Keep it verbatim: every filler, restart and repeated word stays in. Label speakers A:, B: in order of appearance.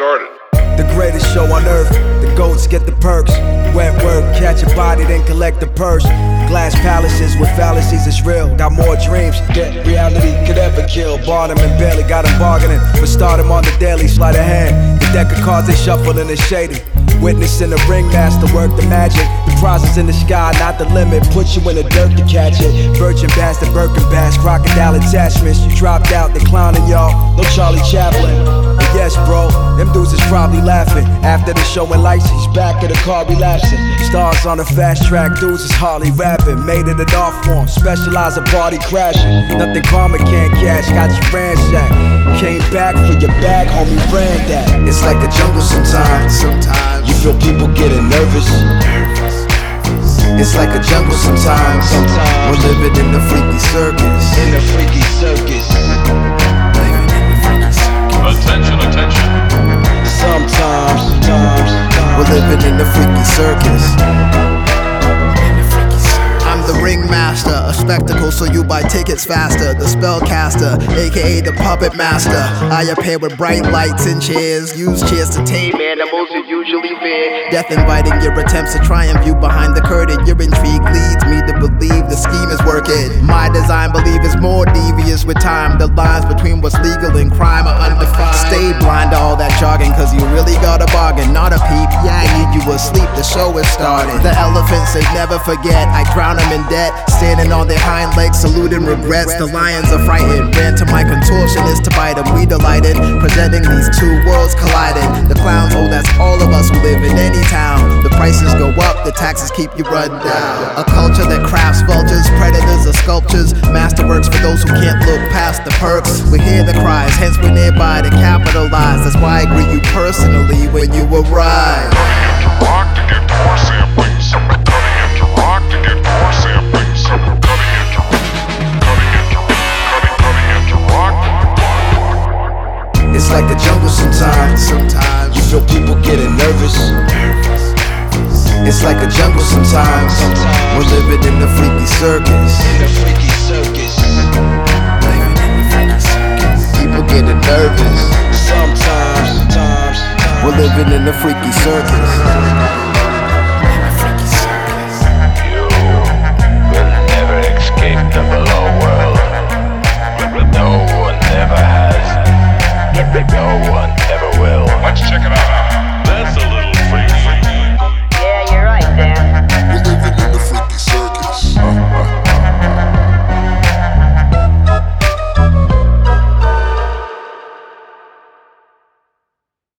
A: started.
B: The greatest show on earth, the goats get the perks. Wet work, catch a body, then collect the purse. Glass palaces with fallacies, it's real. Got more dreams that reality could ever kill. Bought him and barely got him bargaining, but start him on the daily, sleight of hand. The deck of cards they shuffle and it's shady. Witnessing the ringmaster work the magic. The prizes in the sky, not the limit. Put you in the dirt to catch it. Virgin bastard, Birkin bass, crocodile attachments. You dropped out, they clowning y'all. No Charlie Chaplin. But yes, bro, them dudes is probably laughing. After the show and lights, he's back at the car relapsing. Stars on the fast track, dudes is hardly rapping. Made it an art form, specialize in party crashing. Nothing karma can't cash, got you ransacked. Came back for your bag, homie, ran that. It's like the jungle sometimes. Sometimes you feel people getting nervous. It's like a jungle sometimes. Sometimes we're living in the freaky circus. In the freaky circus.
C: Attention, attention.
B: Sometimes, sometimes we're living in the freaky circus.
D: I'm the ringmaster, a spectacle so you buy tickets faster. The spellcaster, aka the puppet master. I appear with bright lights and chairs. Use chairs to tame animals you usually fear. Death inviting your attempts to try and view behind the curtain. Your intrigue leads me to believe the scheme is working. My design believe is more devious with time. The lines between what's legal and crime are undefined. Stay blind to all that jargon, cause you really got a bargain. Not a peep, yeah, I need you asleep, the show is started. The elephants they never forget, I drown them in debt. Standing on their hind legs, saluting regrets. The lions are frightened, ran to my contortionist to bite them. We delighted, presenting these two worlds colliding. The clowns, oh that's all of us who live in any town. The prices go up, the taxes keep you run down. A culture that crafts vultures, predators or sculptures. Masterworks for those who can't look past the perks. We hear the cries, hence we're nearby to capitalize. That's why I greet you personally when you arrive.
C: Rock to get more samplings. Cutting into rock to get more samplings. Cutting into, cutting into, cutting, cutting into rock.
B: It's like the jungle sometimes. Sometimes you feel people getting nervous. It's like a jungle sometimes. Sometimes we're living in the freaky circus. In the freaky circus. People getting nervous. Sometimes, sometimes we're living in the freaky circus.